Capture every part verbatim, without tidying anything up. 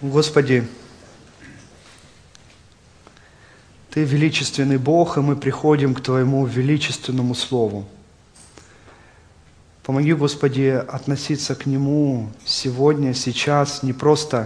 Господи, Ты величественный Бог, и мы приходим к Твоему величественному Слову. Помоги, Господи, относиться к Нему сегодня, сейчас, не просто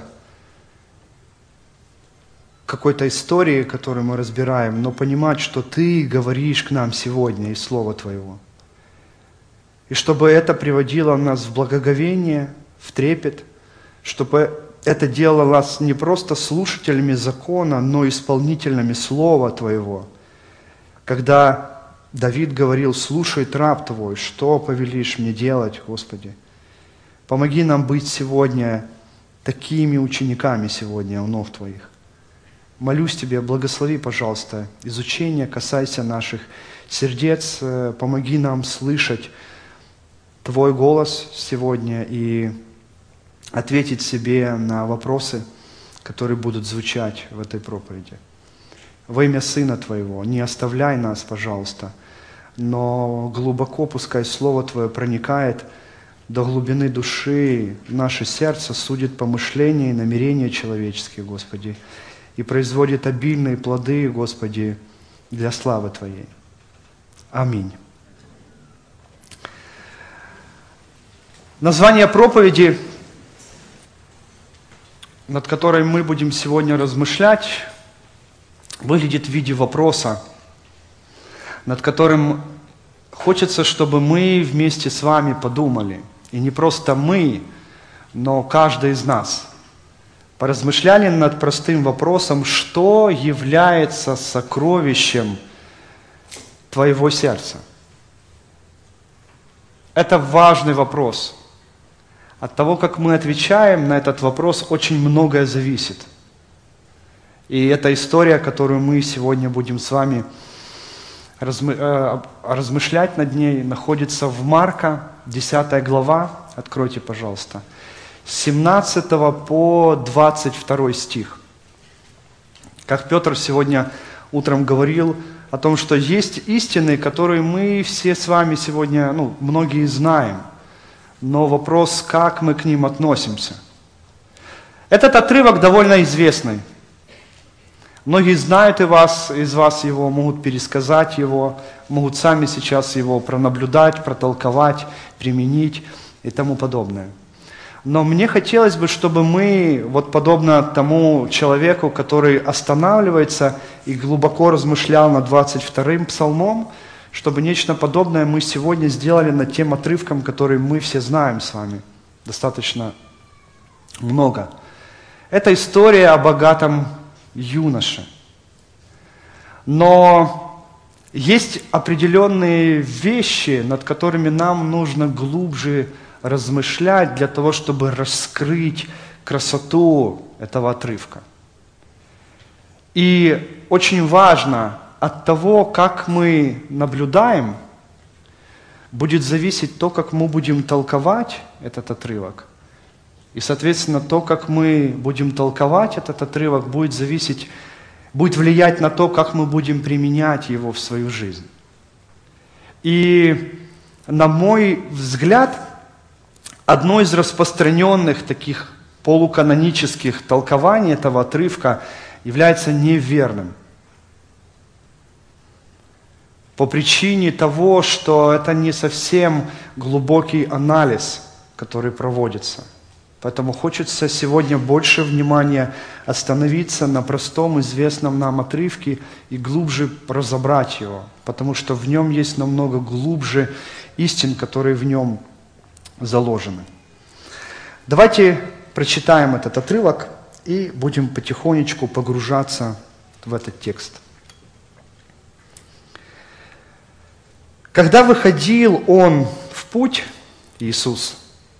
к какой-то истории, которую мы разбираем, но понимать, что Ты говоришь к нам сегодня из Слова Твоего. И чтобы это приводило нас в благоговение, в трепет, чтобы это делало нас не просто слушателями закона, но исполнителями Слова Твоего. Когда Давид говорил: «Слушай, раб Твой, что повелишь мне делать, Господи?» Помоги нам быть сегодня такими учениками сегодня у ног Твоих. Молюсь Тебе, благослови, пожалуйста, изучение, касайся наших сердец, помоги нам слышать Твой голос сегодня и ответить себе на вопросы, которые будут звучать в этой проповеди. Во имя Сына Твоего не оставляй нас, пожалуйста, но глубоко пускай Слово Твое проникает до глубины души, наше сердце, судит помышления и намерения человеческие, Господи, и производит обильные плоды, Господи, для славы Твоей. Аминь. Название проповеди, над которой мы будем сегодня размышлять, выглядит в виде вопроса, над которым хочется, чтобы мы вместе с вами подумали. И не просто мы, но каждый из нас. Поразмышляли над простым вопросом: что является сокровищем твоего сердца? Это важный вопрос. От того, как мы отвечаем на этот вопрос, очень многое зависит. И эта история, которую мы сегодня будем с вами размышлять над ней, находится в Марка, десятая глава. Откройте, пожалуйста. С семнадцатого по двадцать второй стих. Как Петр сегодня утром говорил о том, что есть истины, которые мы все с вами сегодня, ну, многие знаем. Но вопрос, как мы к ним относимся. Этот отрывок довольно известный. Многие знают и вас, из вас его, могут пересказать его, могут сами сейчас его пронаблюдать, протолковать, применить и тому подобное. Но мне хотелось бы, чтобы мы, вот подобно тому человеку, который останавливается и глубоко размышлял над двадцать вторым псалмом, чтобы нечто подобное мы сегодня сделали над тем отрывком, который мы все знаем с вами достаточно много. Это история о богатом юноше. Но есть определенные вещи, над которыми нам нужно глубже размышлять для того, чтобы раскрыть красоту этого отрывка. И очень важно, от того, как мы наблюдаем, будет зависеть то, как мы будем толковать этот отрывок. И, соответственно, то, как мы будем толковать этот отрывок, будет зависеть, будет влиять на то, как мы будем применять его в свою жизнь. И, на мой взгляд, одно из распространенных таких полуканонических толкований этого отрывка является неверным. По причине того, что это не совсем глубокий анализ, который проводится. Поэтому хочется сегодня больше внимания остановиться на простом, известном нам отрывке и глубже разобрать его, потому что в нем есть намного глубже истин, которые в нем заложены. Давайте прочитаем этот отрывок и будем потихонечку погружаться в этот текст. Когда выходил он в путь, Иисус,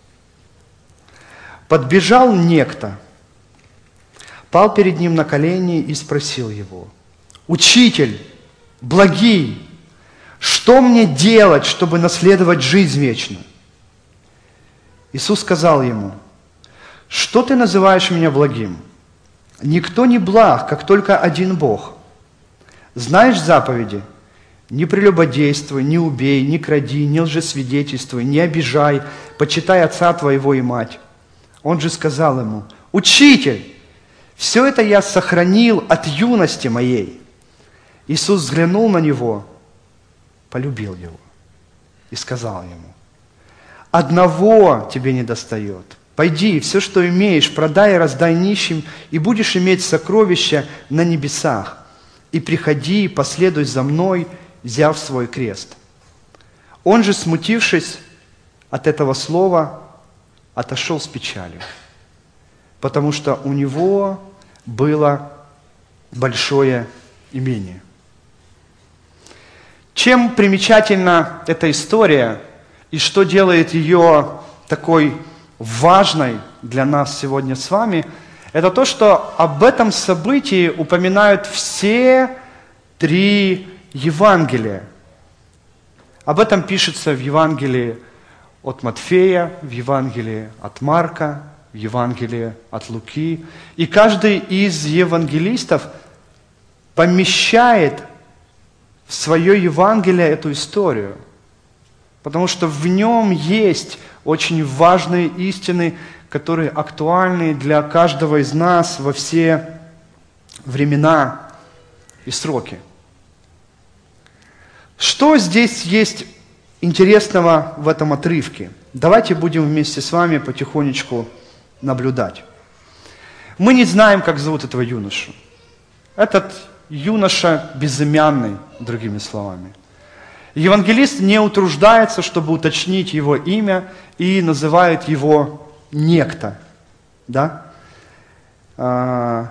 подбежал некто, пал перед ним на колени и спросил его: «Учитель, благий, что мне делать, чтобы наследовать жизнь вечную?» Иисус сказал ему: «Что ты называешь меня благим? Никто не благ, как только один Бог. Знаешь заповеди? Не прелюбодействуй, не убей, не кради, не лжесвидетельствуй, не обижай, почитай отца твоего и мать». Он же сказал ему: «Учитель, Все это я сохранил от юности моей». Иисус взглянул на него, полюбил его и сказал ему: «Одного тебе недостает. Пойди, все, что имеешь, продай и раздай нищим, и будешь иметь сокровища на небесах. И приходи, последуй за мной, взяв свой крест». Он же, смутившись от этого слова, отошел с печалью, потому что у него было большое имение. Чем примечательна эта история и что делает ее такой важной для нас сегодня с вами, это то, что об этом событии упоминают все три Евангелия. Об этом пишется в Евангелии от Матфея, в Евангелии от Марка, в Евангелии от Луки. И каждый из евангелистов помещает в свое Евангелие эту историю, потому что в нем есть очень важные истины, которые актуальны для каждого из нас во все времена и сроки. Что здесь есть интересного в этом отрывке? Давайте будем вместе с вами потихонечку наблюдать. Мы не знаем, как зовут этого юношу. Этот юноша безымянный, другими словами. Евангелист не утруждается, чтобы уточнить его имя, и называет его некто. Да? А,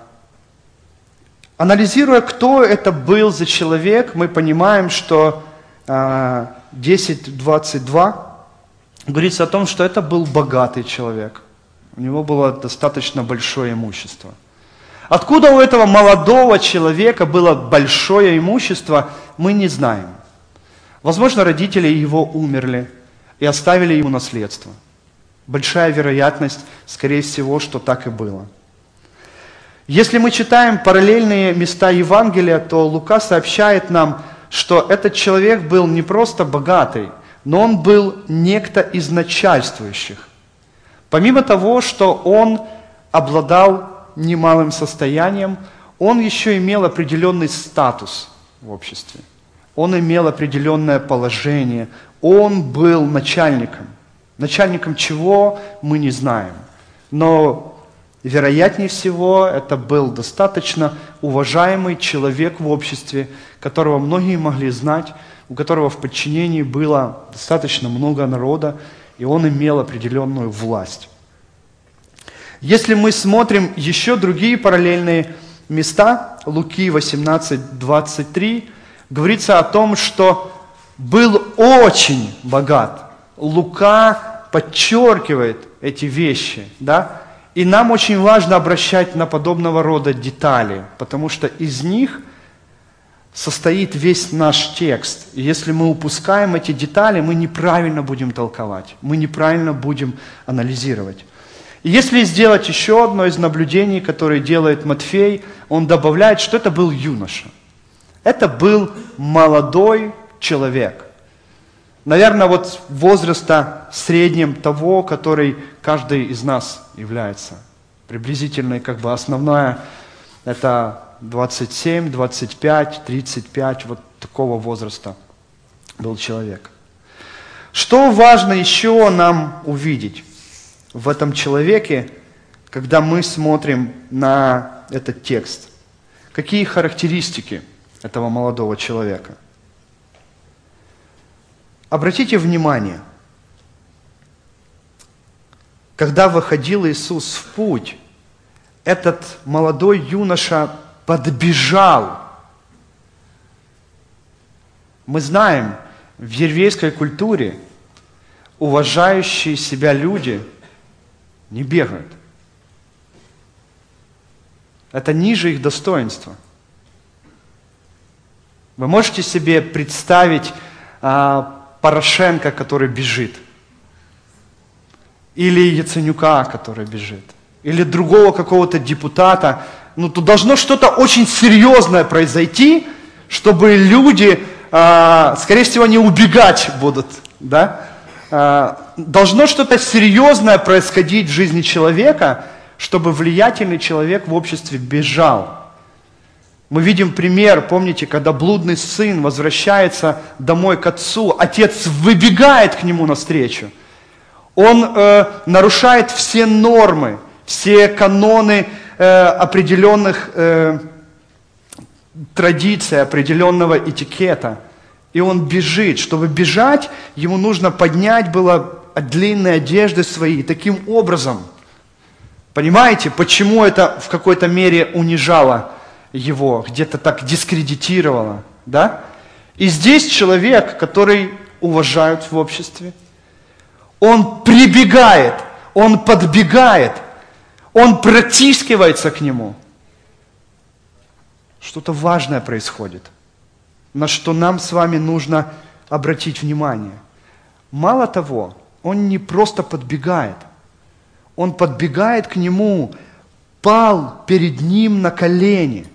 анализируя, кто это был за человек, мы понимаем, что а, десять двадцать два говорится о том, что это был богатый человек. У него было достаточно большое имущество. Откуда у этого молодого человека было большое имущество, мы не знаем. Возможно, родители его умерли и оставили ему наследство. Большая вероятность, скорее всего, что так и было. Если мы читаем параллельные места Евангелия, то Лука сообщает нам, что этот человек был не просто богатый, но он был некто из начальствующих. Помимо того, что он обладал немалым состоянием, он еще имел определенный статус в обществе. Он имел определенное положение. Он был начальником. Начальником чего, мы не знаем. Но, вероятнее всего, это был достаточно уважаемый человек в обществе, которого многие могли знать, у которого в подчинении было достаточно много народа, и он имел определенную власть. Если мы смотрим еще другие параллельные места, Луки восемнадцать двадцать три, говорится о том, что был очень богат. Лука подчеркивает эти вещи, да? И нам очень важно обращать на подобного рода детали, потому что из них состоит весь наш текст. И если мы упускаем эти детали, мы неправильно будем толковать, мы неправильно будем анализировать. И если сделать еще одно из наблюдений, которое делает Матфей, он добавляет, что это был юноша. Это был молодой человек. Наверное, вот возраста в среднем того, который каждый из нас является. Приблизительно, как бы основная, это двадцать семь, двадцать пять, тридцать пять, вот такого возраста был человек. Что важно еще нам увидеть в этом человеке, когда мы смотрим на этот текст? Какие характеристики этого молодого человека? Обратите внимание, когда выходил Иисус в путь, этот молодой юноша подбежал. Мы знаем, в еврейской культуре уважающие себя люди не бегают. Это ниже их достоинства. Вы можете себе представить а, Порошенко, который бежит? Или Яценюка, который бежит? Или другого какого-то депутата? Ну, тут должно что-то очень серьезное произойти, чтобы люди, а, скорее всего, не убегать будут, да? А, должно что-то серьезное происходить в жизни человека, чтобы влиятельный человек в обществе бежал. Мы видим пример, помните, когда блудный сын возвращается домой к отцу, отец выбегает к нему навстречу. Он э, нарушает все нормы, все каноны э, определенных э, традиций, определенного этикета. И он бежит. Чтобы бежать, ему нужно поднять было длинные одежды свои. Таким образом, понимаете, почему это в какой-то мере унижало его, где-то так дискредитировало, да? И здесь человек, который уважают в обществе, он прибегает, он подбегает, он протискивается к нему. Что-то важное происходит, на что нам с вами нужно обратить внимание. Мало того, он не просто подбегает, он подбегает к нему, пал перед ним на колени.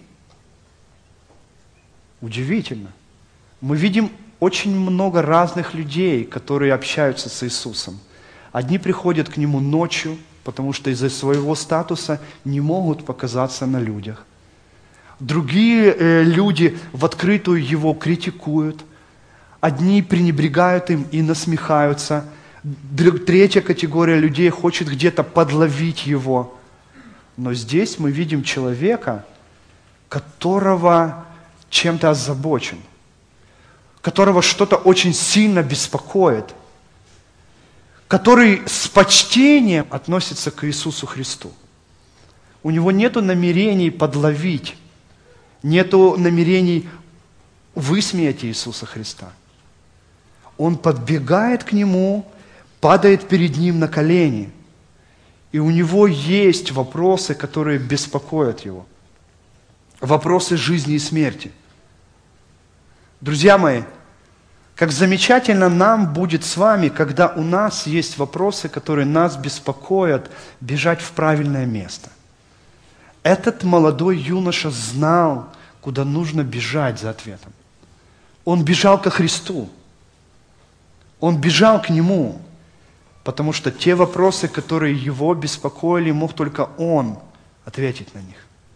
Удивительно. Мы видим очень много разных людей, которые общаются с Иисусом. Одни приходят к Нему ночью, потому что из-за своего статуса не могут показаться на людях. Другие э, люди в открытую Его критикуют. Одни пренебрегают им и насмехаются. Третья категория людей хочет где-то подловить Его. Но здесь мы видим человека, которого чем-то озабочен, которого что-то очень сильно беспокоит, который с почтением относится к Иисусу Христу. У него нет намерений подловить, нет намерений высмеять Иисуса Христа. Он подбегает к Нему, падает перед Ним на колени, и у него есть вопросы, которые беспокоят его. Вопросы жизни и смерти. Друзья мои, как замечательно нам будет с вами, когда у нас есть вопросы, которые нас беспокоят, бежать в правильное место. Этот молодой юноша знал, куда нужно бежать за ответом. Он бежал ко Христу. Он бежал к Нему, потому что те вопросы, которые его беспокоили, мог только он ответить на них.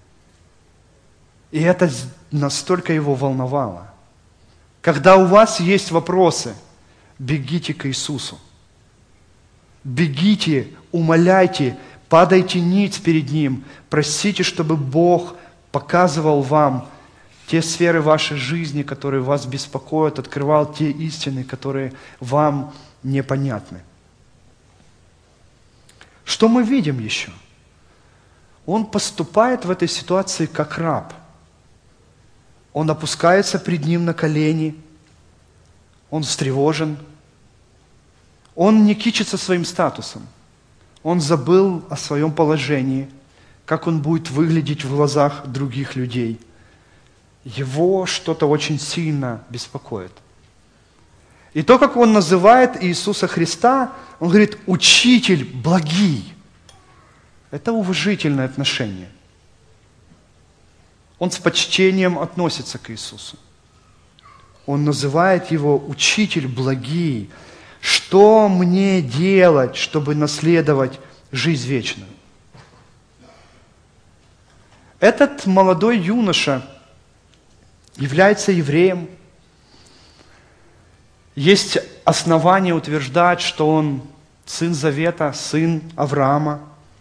И это настолько его волновало. Когда у вас есть вопросы, бегите к Иисусу. Бегите, умоляйте, падайте ниц перед Ним, просите, чтобы Бог показывал вам те сферы вашей жизни, которые вас беспокоят, открывал те истины, которые вам непонятны. Что мы видим еще? Он поступает в этой ситуации как раб. Он опускается пред Ним на колени, он встревожен, он не кичится своим статусом, он забыл о своем положении, как он будет выглядеть в глазах других людей. Его что-то очень сильно беспокоит. И то, как он называет Иисуса Христа, он говорит: «Учитель благий». Это уважительное отношение. Он с почтением относится к Иисусу. Он называет Его «Учитель благий». Что мне делать, чтобы наследовать жизнь вечную? Этот молодой юноша является евреем. Есть основания утверждать, что он сын Завета, сын Авраама.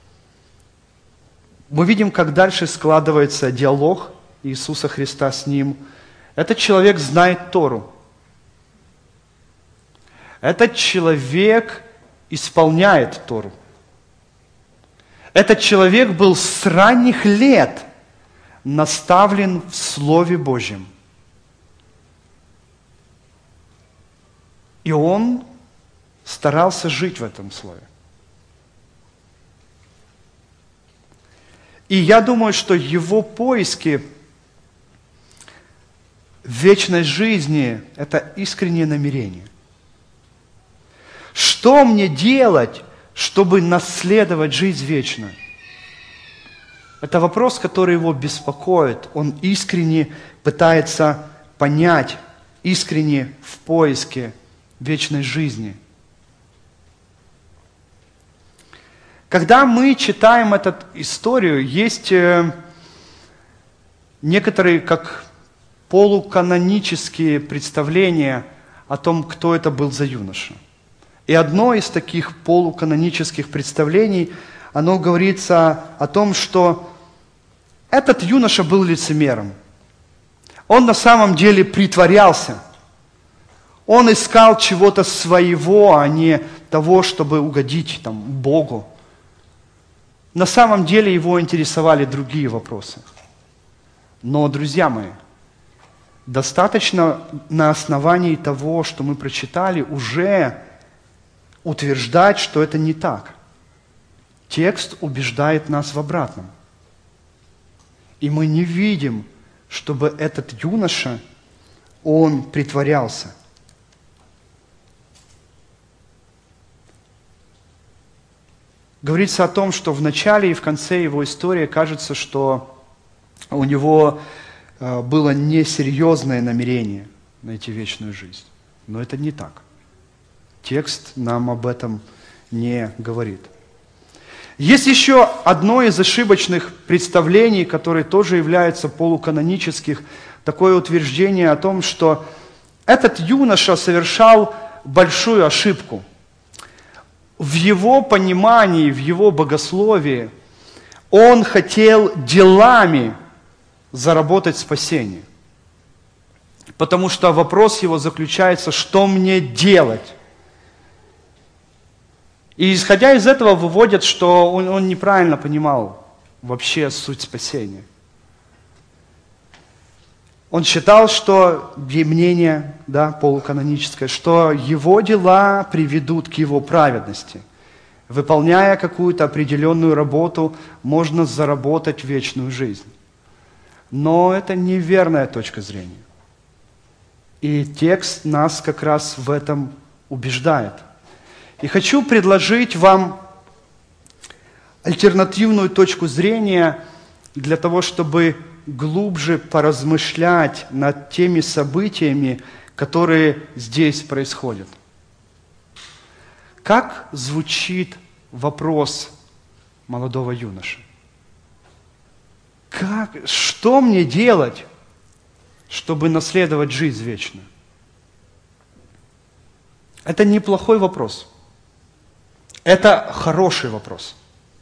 Мы видим, как дальше складывается диалог Иисуса Христа с ним. Этот человек знает Тору. Этот человек исполняет Тору. Этот человек был с ранних лет наставлен в Слове Божьем. И он старался жить в этом Слове. И я думаю, что его поиски вечной жизни – это искреннее намерение. Что мне делать, чтобы наследовать жизнь вечную? Это вопрос, который его беспокоит. Он искренне пытается понять, искренне в поиске вечной жизни. Когда мы читаем эту историю, есть некоторые как полуканонические представления о том, кто это был за юноша. И одно из таких полуканонических представлений, оно говорится о том, что этот юноша был лицемером. Он на самом деле притворялся. Он искал чего-то своего, а не того, чтобы угодить там, Богу. На самом деле его интересовали другие вопросы. Но, друзья мои, достаточно на основании того, что мы прочитали, уже утверждать, что это не так. Текст убеждает нас в обратном. И мы не видим, чтобы этот юноша, он притворялся. Говорится о том, что в начале и в конце его истории кажется, что у него было несерьезное намерение найти вечную жизнь. Но это не так. Текст нам об этом не говорит. Есть еще одно из ошибочных представлений, которое тоже является полуканоническим, такое утверждение о том, что этот юноша совершал большую ошибку. В его понимании, в его богословии он хотел делами заработать спасение. Потому что вопрос его заключается, что мне делать? И исходя из этого выводят, что он, он неправильно понимал вообще суть спасения. Он считал, что мнение, да, полуканоническое, что его дела приведут к его праведности. Выполняя какую-то определенную работу, можно заработать вечную жизнь. Но это неверная точка зрения. И текст нас как раз в этом убеждает. И хочу предложить вам альтернативную точку зрения для того, чтобы глубже поразмышлять над теми событиями, которые здесь происходят. Как звучит вопрос молодого юноши? Как, что мне делать, чтобы наследовать жизнь вечную? Это неплохой вопрос. Это хороший вопрос.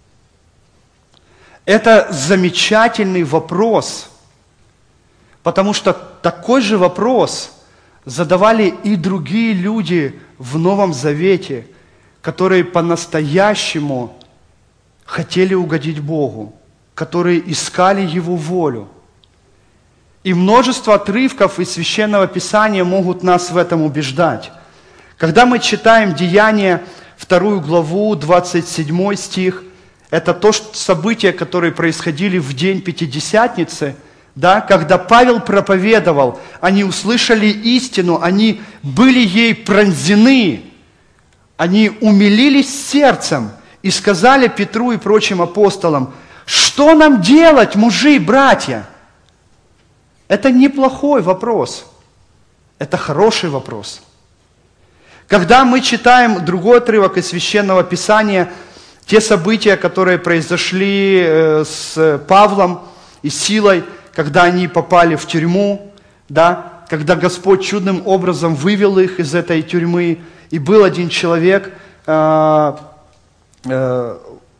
Это замечательный вопрос, потому что такой же вопрос задавали и другие люди в Новом Завете, которые по-настоящему хотели угодить Богу, которые искали Его волю. И множество отрывков из Священного Писания могут нас в этом убеждать. Когда мы читаем Деяния, вторую главу, двадцать седьмой стих, это то события, которые происходили в день Пятидесятницы, да, когда Павел проповедовал, они услышали истину, они были ей пронзены, они умилились сердцем и сказали Петру и прочим апостолам: что нам делать, мужи, братья? Это неплохой вопрос, это хороший вопрос. Когда мы читаем другой отрывок из Священного Писания, те события, которые произошли с Павлом и Силой, когда они попали в тюрьму, да, когда Господь чудным образом вывел их из этой тюрьмы, и был один человек, э, э,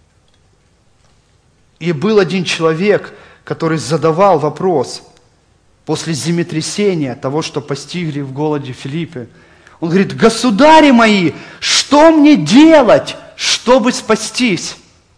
и был один человек, который задавал вопрос после землетрясения, того, что постигли в голоде Филиппе. Он говорит: государи мои, что мне делать, чтобы спастись?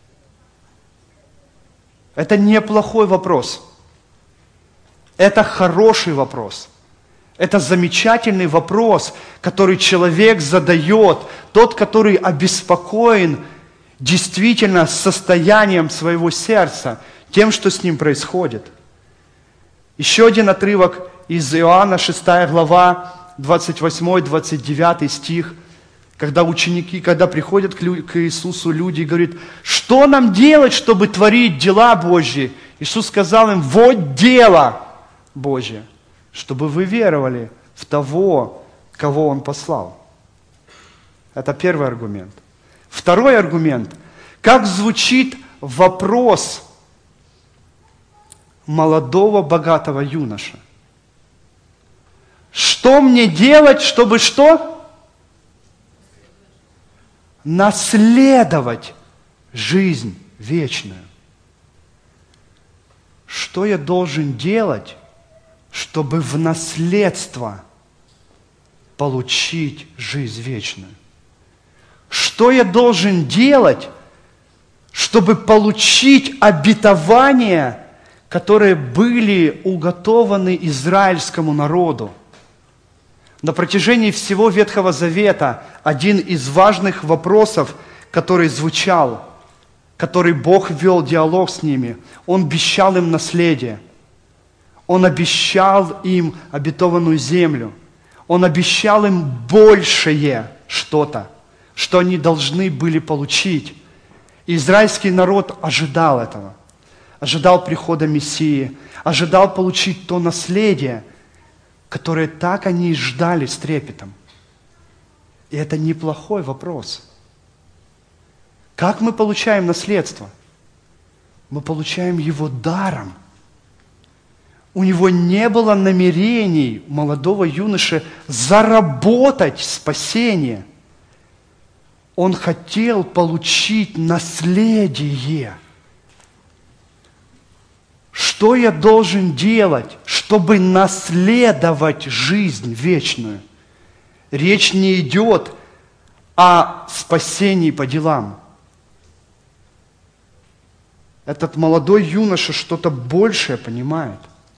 Это неплохой вопрос. Это хороший вопрос. Это замечательный вопрос, который человек задает, тот, который обеспокоен действительно состоянием своего сердца, тем, что с ним происходит. Еще один отрывок из Иоанна, шестая глава, двадцать восьмой двадцать девятый стих, когда ученики, когда приходят к Иисусу люди и говорят: что нам делать, чтобы творить дела Божьи? Иисус сказал им: вот дело Божье, чтобы вы веровали в того, кого Он послал. Это первый аргумент. Второй аргумент. Как звучит вопрос молодого богатого юноша? Что мне делать, чтобы что? Наследовать жизнь вечную. Что я должен делать, чтобы в наследство получить жизнь вечную? Что я должен делать, чтобы получить обетования, которые были уготованы израильскому народу? На протяжении всего Ветхого Завета один из важных вопросов, который звучал, который Бог вел диалог с ними, Он обещал им наследие. Он обещал им обетованную землю. Он обещал им большее что-то, что они должны были получить. И израильский народ ожидал этого. Ожидал прихода Мессии. Ожидал получить то наследие, которое так они и ждали с трепетом. И это неплохой вопрос. Как мы получаем наследство? Мы получаем его даром. У него не было намерений, у молодого юноши, заработать спасение. Он хотел получить наследие. Что я должен делать, чтобы наследовать жизнь вечную? Речь не идет о спасении по делам. Этот молодой юноша что-то большее понимает.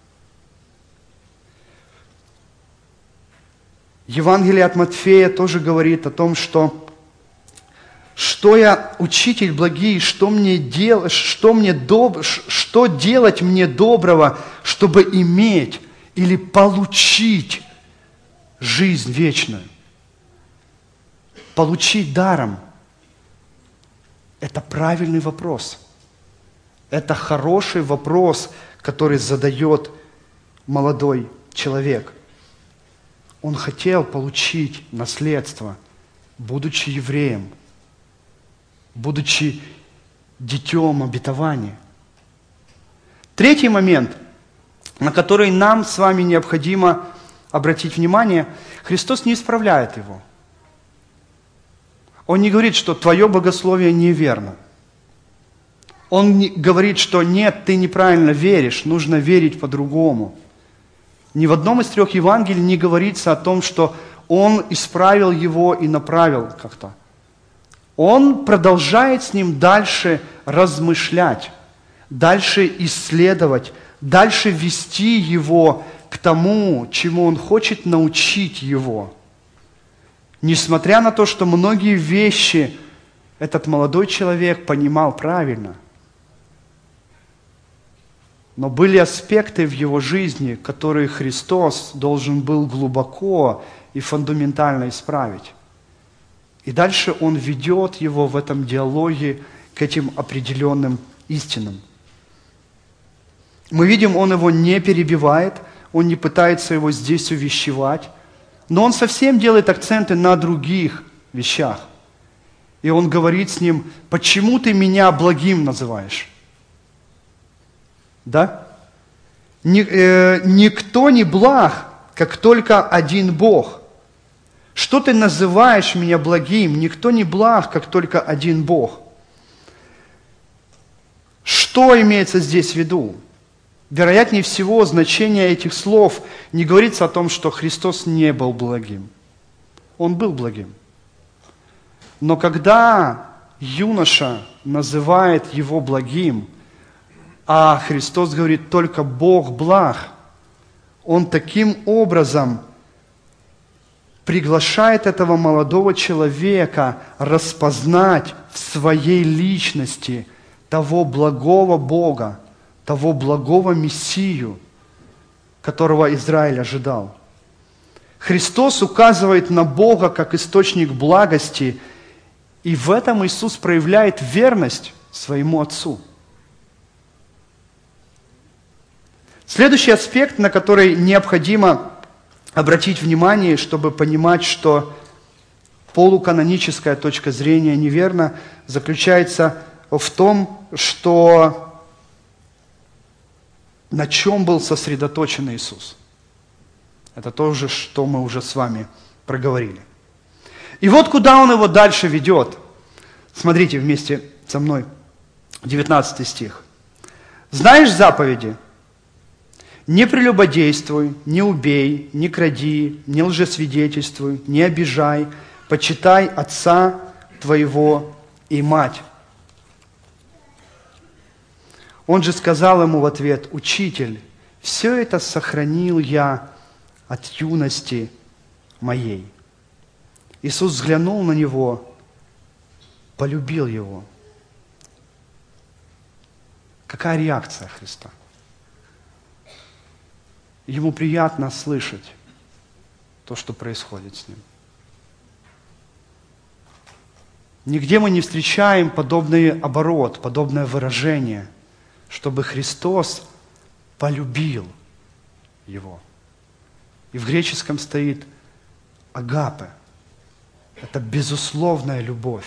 Евангелие от Матфея тоже говорит о том, что что я, учитель благий, что мне делать, что мне доб... что делать мне доброго, чтобы иметь или получить жизнь вечную? Получить даром – это правильный вопрос. Это хороший вопрос, который задает молодой человек. Он хотел получить наследство, будучи евреем, будучи детем обетования. Третий момент, на который нам с вами необходимо обратить внимание, Христос не исправляет его. Он не говорит, что твое богословие неверно. Он не говорит, что нет, ты неправильно веришь, нужно верить по-другому. Ни в одном из трех Евангелий не говорится о том, что Он исправил его и направил как-то. Он продолжает с ним дальше размышлять, дальше исследовать, дальше вести его к тому, чему он хочет научить его. Несмотря на то, что многие вещи этот молодой человек понимал правильно, но были аспекты в его жизни, которые Христос должен был глубоко и фундаментально исправить. И дальше Он ведет его в этом диалоге к этим определенным истинам. Мы видим, Он его не перебивает, Он не пытается его здесь увещевать, но Он совсем делает акценты на других вещах. И Он говорит с ним: почему ты меня благим называешь? Да? Ни, э, никто не благ, как только один Бог. Что ты называешь меня благим? Никто не благ, как только один Бог. Что имеется здесь в виду? Вероятнее всего, значение этих слов не говорится о том, что Христос не был благим. Он был благим. Но когда юноша называет его благим, а Христос говорит, только Бог благ, Он таким образом приглашает этого молодого человека распознать в своей личности того благого Бога, того благого Мессию, которого Израиль ожидал. Христос указывает на Бога как источник благости, и в этом Иисус проявляет верность своему Отцу. Следующий аспект, на который необходимо обратить внимание, чтобы понимать, что полуканоническая точка зрения неверна, заключается в том, что на чем был сосредоточен Иисус. Это то же, что мы уже с вами проговорили. И вот куда Он его дальше ведет. Смотрите вместе со мной, девятнадцатый стих. «Знаешь заповеди? Не прелюбодействуй, не убей, не кради, не лжесвидетельствуй, не обижай, почитай отца твоего и мать». Он же сказал ему в ответ: «Учитель, все это сохранил я от юности моей». Иисус взглянул на него, полюбил его. Какая реакция Христа? Ему приятно слышать то, что происходит с ним. Нигде мы не встречаем подобный оборот, подобное выражение, чтобы Христос полюбил его. И в греческом стоит агапе. Это безусловная любовь.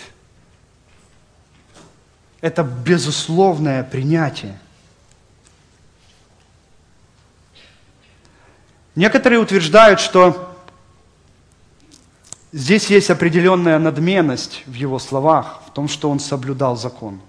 Это безусловное принятие. Некоторые утверждают, что здесь есть определенная надменность в его словах, в том, что он соблюдал закон.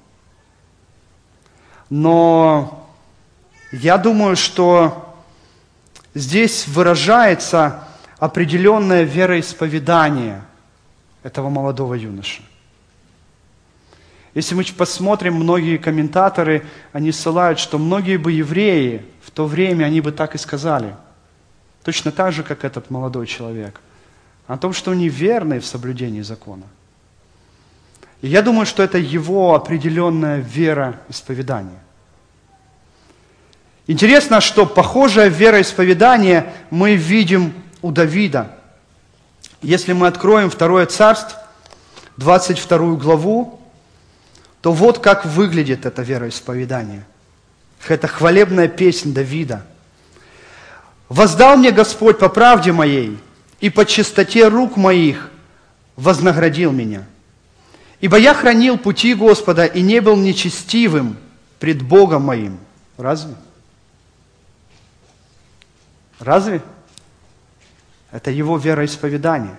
Но я думаю, что здесь выражается определенное вероисповедание этого молодого юноши. Если мы посмотрим, многие комментаторы, они ссылают, что многие бы евреи в то время, они бы так и сказали, точно так же, как этот молодой человек, о том, что они верны в соблюдении закона. И я думаю, что это его определенная вероисповедание. Интересно, что похожее вероисповедание мы видим у Давида. Если мы откроем Второе Царство, двадцать вторую главу, то вот как выглядит это вероисповедание. Это хвалебная песнь Давида. «Воздал мне Господь по правде моей, и по чистоте рук моих вознаградил меня. Ибо я хранил пути Господа и не был нечестивым пред Богом моим». Разве? Разве? Это его вероисповедание.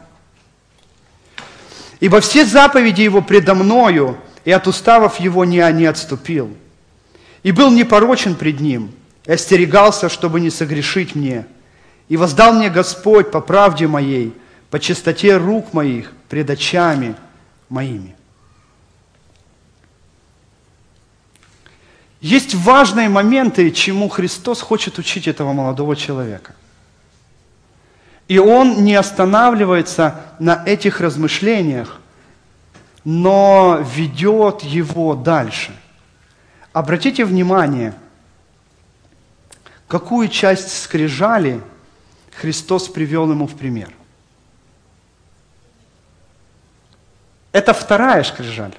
«Ибо все заповеди его предо мною, и от уставов его не, не отступил. И был непорочен пред ним, и остерегался, чтобы не согрешить мне. И воздал мне Господь по правде моей, по чистоте рук моих пред очами моими». Есть важные моменты, чему Христос хочет учить этого молодого человека. И Он не останавливается на этих размышлениях, но ведет его дальше. Обратите внимание, какую часть скрижали Христос привел ему в пример. Это вторая скрижаль.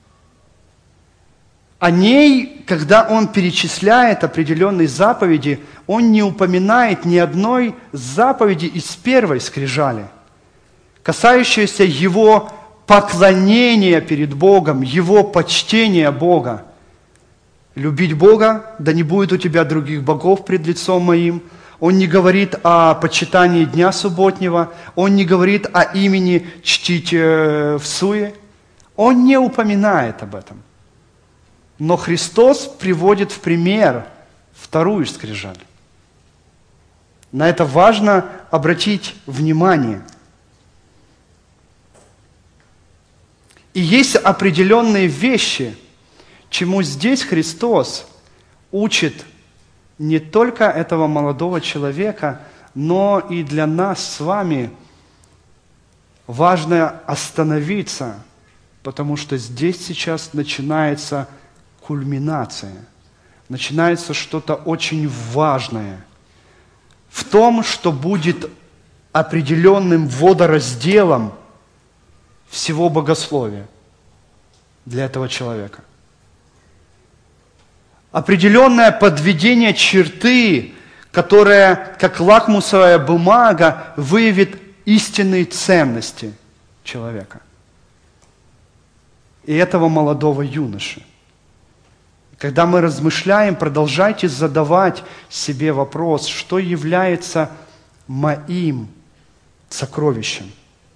О ней, когда он перечисляет определенные заповеди, он не упоминает ни одной заповеди из первой скрижали, касающейся его поклонения перед Богом, его почтения Бога. Любить Бога, да не будет у тебя других богов пред лицом моим. Он не говорит о почитании дня субботнего, он не говорит о имени чтить в суе. Он не упоминает об этом. Но Христос приводит в пример вторую скрижаль. На это важно обратить внимание. И есть определенные вещи, чему здесь Христос учит не только этого молодого человека, но и для нас с вами важно остановиться, потому что здесь сейчас начинается кульминация, начинается что-то очень важное в том, что будет определенным водоразделом всего богословия для этого человека. Определенное подведение черты, которая, как лакмусовая бумага, выявит истинные ценности человека и этого молодого юноши. Когда мы размышляем, продолжайте задавать себе вопрос, что является моим сокровищем.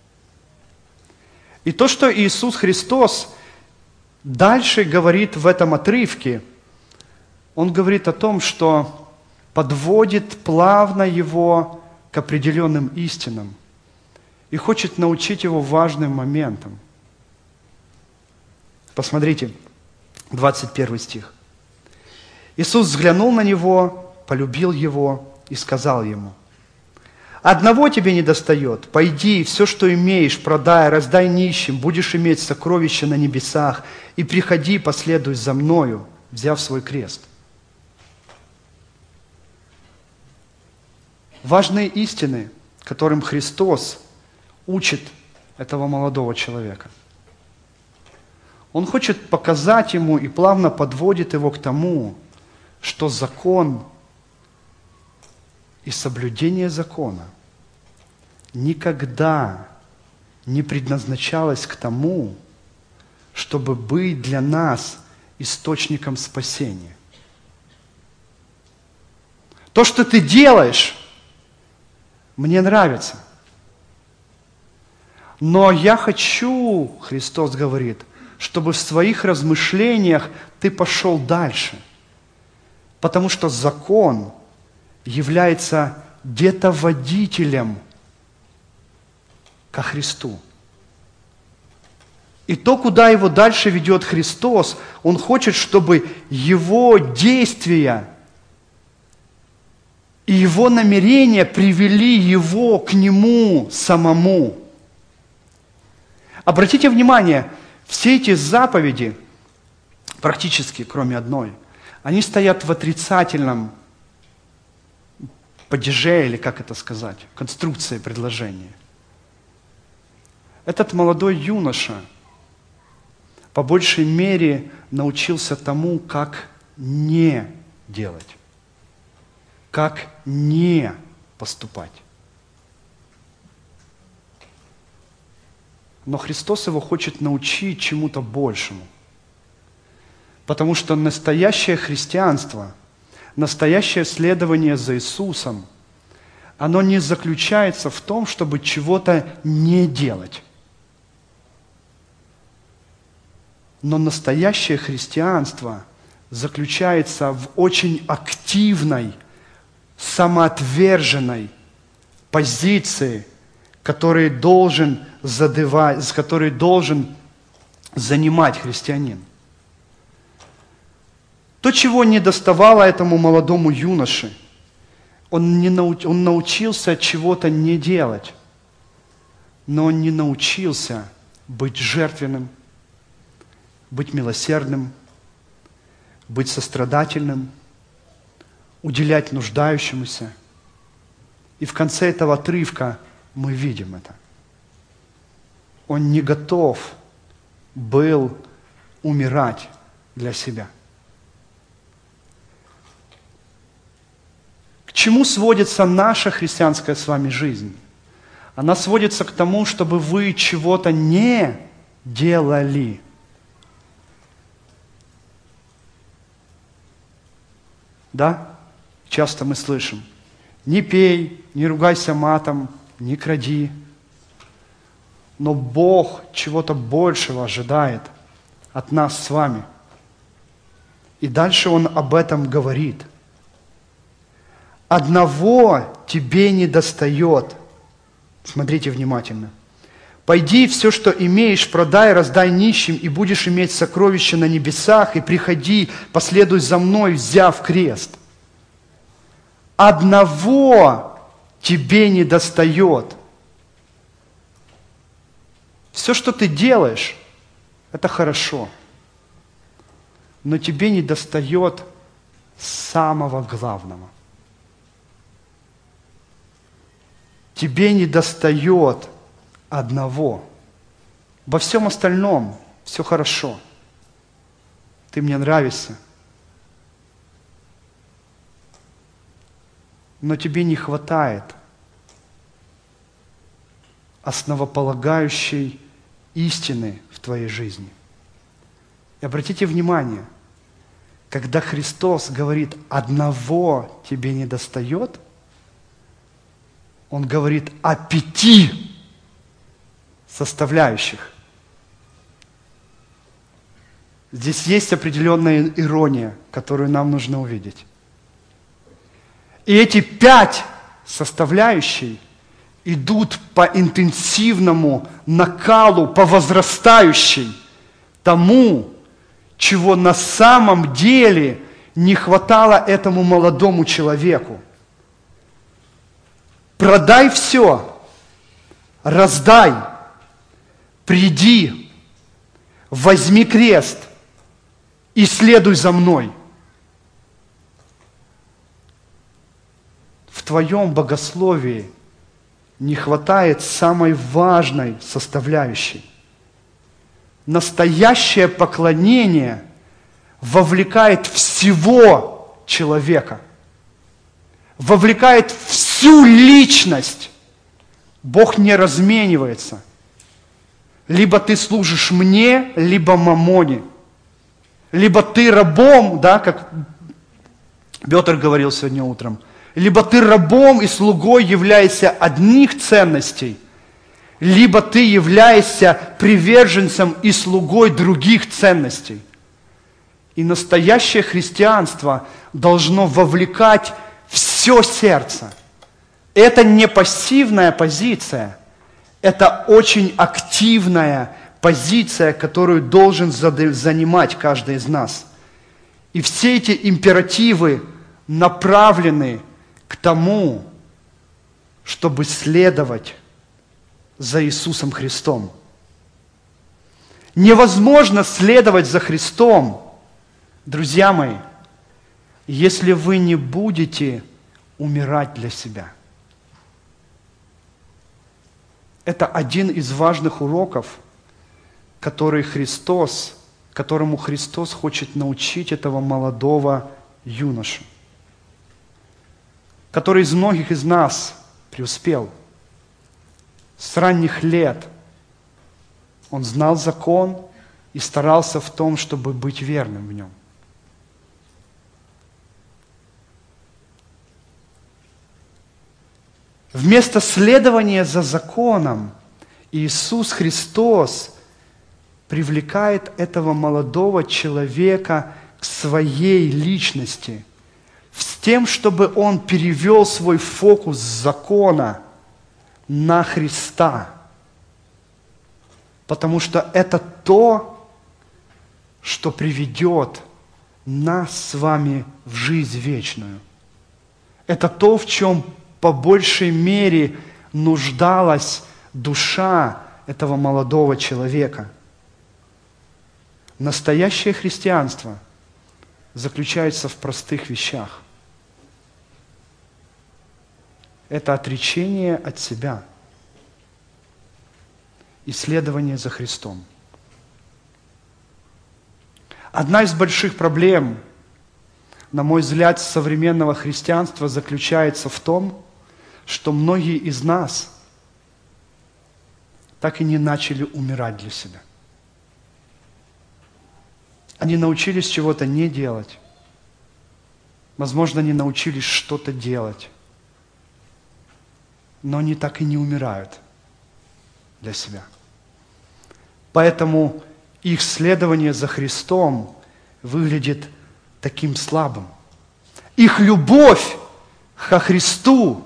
И то, что Иисус Христос дальше говорит в этом отрывке, Он говорит о том, что подводит плавно его к определенным истинам и хочет научить его важным моментам. Посмотрите, двадцать первый стих. Иисус взглянул на него, полюбил его и сказал ему: «Одного тебе недостает. Пойди, все, что имеешь, продай, раздай нищим, будешь иметь сокровища на небесах, и приходи, последуй за мною, взяв свой крест». Важные истины, которым Христос учит этого молодого человека. Он хочет показать ему и плавно подводит его к тому, что закон и соблюдение закона никогда не предназначалось к тому, чтобы быть для нас источником спасения. То, что ты делаешь, мне нравится. Но я хочу, Христос говорит, чтобы в своих размышлениях ты пошел дальше. Потому что закон является где-то водителем ко Христу. И то, куда его дальше ведет Христос, Он хочет, чтобы Его действия и Его намерения привели Его к Нему самому. Обратите внимание, все эти заповеди, практически кроме одной, они стоят в отрицательном падеже, или как это сказать, конструкции предложения. Этот молодой юноша по большей мере научился тому, как не делать, как не поступать. Но Христос его хочет научить чему-то большему. Потому что настоящее христианство, настоящее следование за Иисусом, оно не заключается в том, чтобы чего-то не делать. Но настоящее христианство заключается в очень активной, самоотверженной позиции, который должен задевать, с которой должен занимать христианин. То, чего не доставало этому молодому юноше, он, не науч, он научился чего-то не делать, но он не научился быть жертвенным, быть милосердным, быть сострадательным, уделять нуждающемуся. И в конце этого отрывка мы видим это. Он не готов был умирать для себя. К чему сводится наша христианская с вами жизнь? Она сводится к тому, чтобы вы чего-то не делали. Да? Часто мы слышим: не пей, не ругайся матом, не кради. Но Бог чего-то большего ожидает от нас с вами. И дальше Он об этом говорит. Одного тебе не достает. Смотрите внимательно. Пойди, все, что имеешь, продай, раздай нищим, и будешь иметь сокровища на небесах, и приходи, последуй за мной, взяв крест. Одного тебе не достает. Все, что ты делаешь, это хорошо. Но тебе не достает самого главного. Тебе не достает одного. Во всем остальном все хорошо. Ты мне нравишься. Но тебе не хватает основополагающей истины в твоей жизни. И обратите внимание, когда Христос говорит, одного тебе не достает, Он говорит о пяти составляющих. Здесь есть определенная ирония, которую нам нужно увидеть. И эти пять составляющих идут по интенсивному накалу, по возрастающей тому, чего на самом деле не хватало этому молодому человеку. Продай все, раздай, приди, возьми крест и следуй за мной. В твоем богословии не хватает самой важной составляющей. Настоящее поклонение вовлекает всего человека, вовлекает всю личность. Бог не разменивается. Либо ты служишь мне, либо мамоне. Либо ты рабом, да, как Петр говорил сегодня утром, либо ты рабом и слугой являешься одних ценностей, либо ты являешься приверженцем и слугой других ценностей. И настоящее христианство должно вовлекать все сердце. Это не пассивная позиция, это очень активная позиция, которую должен занимать каждый из нас. И все эти императивы направлены к тому, чтобы следовать за Иисусом Христом. Невозможно следовать за Христом, друзья мои, если вы не будете умирать для себя. Это один из важных уроков, который Христос, которому Христос хочет научить этого молодого юношу, который из многих из нас преуспел. С ранних лет он знал закон и старался в том, чтобы быть верным в нем. Вместо следования за законом Иисус Христос привлекает этого молодого человека к своей личности, с тем, чтобы он перевел свой фокус с закона на Христа. Потому что это то, что приведет нас с вами в жизнь вечную. Это то, в чем по большей мере нуждалась душа этого молодого человека. Настоящее христианство заключается в простых вещах. Это отречение от себя, исследование за Христом. Одна из больших проблем, на мой взгляд, современного христианства заключается в том, что многие из нас так и не начали умирать для себя. Они научились чего-то не делать. Возможно, они научились что-то делать. Но они так и не умирают для себя. Поэтому их следование за Христом выглядит таким слабым. Их любовь ко Христу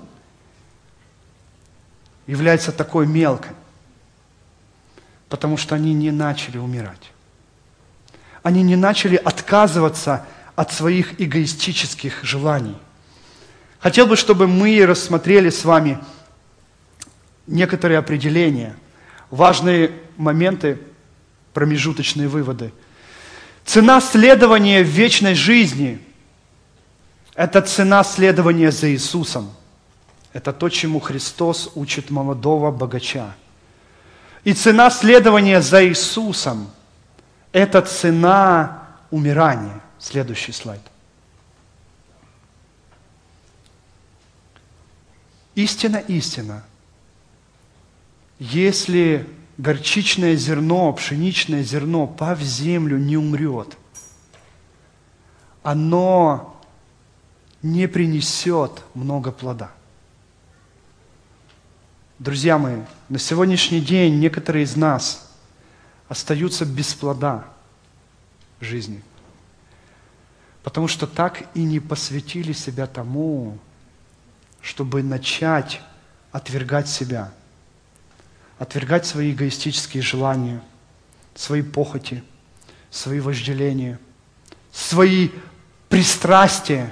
является такой мелкой, потому что они не начали умирать. Они не начали отказываться от своих эгоистических желаний. Хотел бы, чтобы мы рассмотрели с вами некоторые определения, важные моменты, промежуточные выводы. Цена следования в вечной жизни – это цена следования за Иисусом. Это то, чему Христос учит молодого богача. И цена следования за Иисусом – это цена умирания. Следующий слайд. Истина, истина. Если горчичное зерно, пшеничное зерно, пав в землю, не умрет, оно не принесет много плода. Друзья мои, на сегодняшний день некоторые из нас остаются без плода в жизни, потому что так и не посвятили себя тому, чтобы начать отвергать себя, отвергать свои эгоистические желания, свои похоти, свои вожделения, свои пристрастия,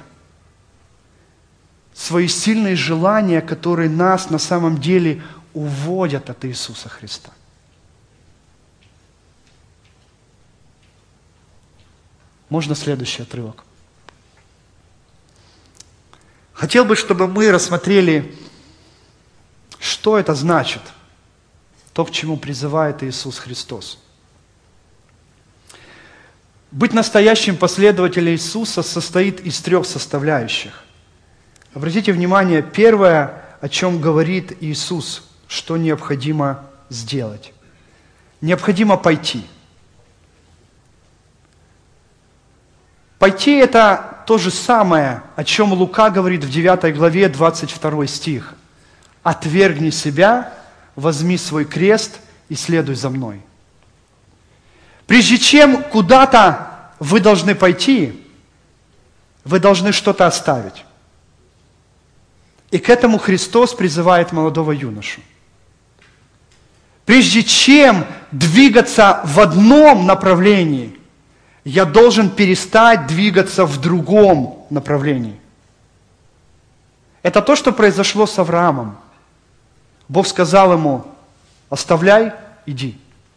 свои сильные желания, которые нас на самом деле уводят от Иисуса Христа. Можно следующий отрывок? Хотел бы, чтобы мы рассмотрели, что это значит, то, к чему призывает Иисус Христос. Быть настоящим последователем Иисуса состоит из трех составляющих. Обратите внимание, первое, о чем говорит Иисус, что необходимо сделать. Необходимо пойти. Пойти – это то же самое, о чем Лука говорит в девятой главе, двадцать второй стих. «Отвергни себя, возьми свой крест и следуй за мной». Прежде чем куда-то вы должны пойти, вы должны что-то оставить. И к этому Христос призывает молодого юношу. Прежде чем двигаться в одном направлении, я должен перестать двигаться в другом направлении. Это то, что произошло с Авраамом. Бог сказал ему: оставляй, иди.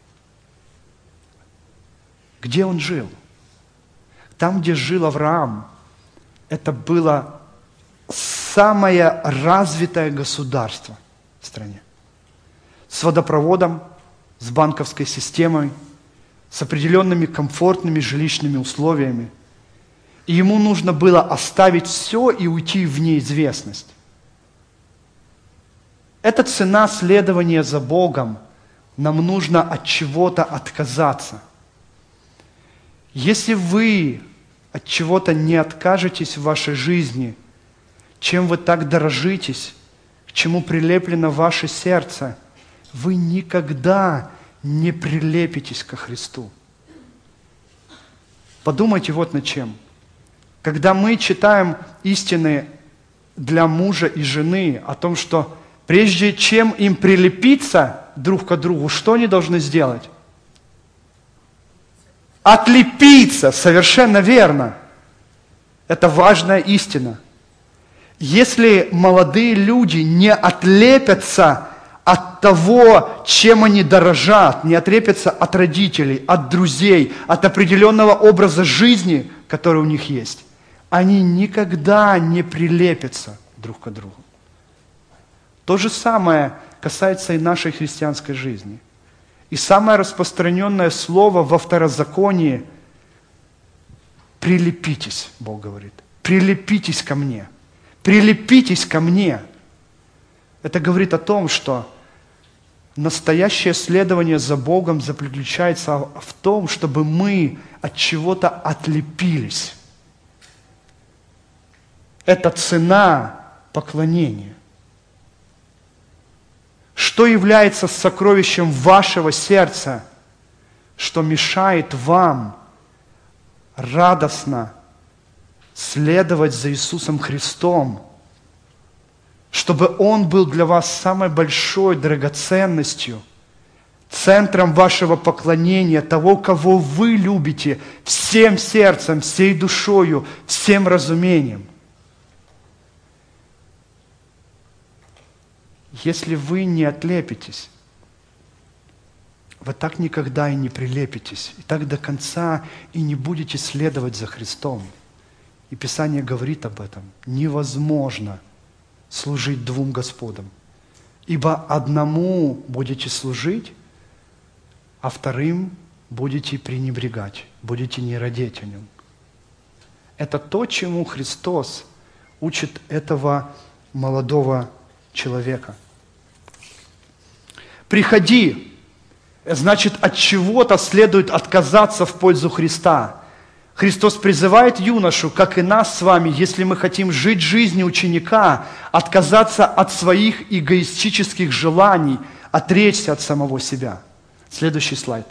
Где он жил? Там, где жил Авраам, это было самое развитое государство в стране. С водопроводом, с банковской системой, с определенными комфортными жилищными условиями. И ему нужно было оставить все и уйти в неизвестность. Это цена следования за Богом. Нам нужно от чего-то отказаться. Если вы от чего-то не откажетесь в вашей жизни, чем вы так дорожитесь, к чему прилеплено ваше сердце, вы никогда не прилепитесь ко Христу. Подумайте вот над чем. Когда мы читаем истины для мужа и жены о том, что прежде чем им прилепиться друг к другу, что они должны сделать? Отлепиться, совершенно верно. Это важная истина. Если молодые люди не отлепятся от того, чем они дорожат, не отлепятся от родителей, от друзей, от определенного образа жизни, который у них есть, они никогда не прилепятся друг к другу. То же самое касается и нашей христианской жизни. И самое распространенное слово во второзаконии – прилепитесь, Бог говорит. Прилепитесь ко мне. Прилепитесь ко мне. Это говорит о том, что настоящее следование за Богом заключается в том, чтобы мы от чего-то отлепились. Это цена поклонения. Что является сокровищем вашего сердца, что мешает вам радостно следовать за Иисусом Христом, чтобы Он был для вас самой большой драгоценностью, центром вашего поклонения, того, кого вы любите всем сердцем, всей душою, всем разумением. Если вы не отлепитесь, вы так никогда и не прилепитесь, и так до конца и не будете следовать за Христом. И Писание говорит об этом. Невозможно служить двум Господам, ибо одному будете служить, а вторым будете пренебрегать, будете не радеть о нем. Это то, чему Христос учит этого молодого человека. Приходи, значит, от чего-то следует отказаться в пользу Христа. Христос призывает юношу, как и нас с вами, если мы хотим жить жизнью ученика, отказаться от своих эгоистических желаний, отречься от самого себя. Следующий слайд.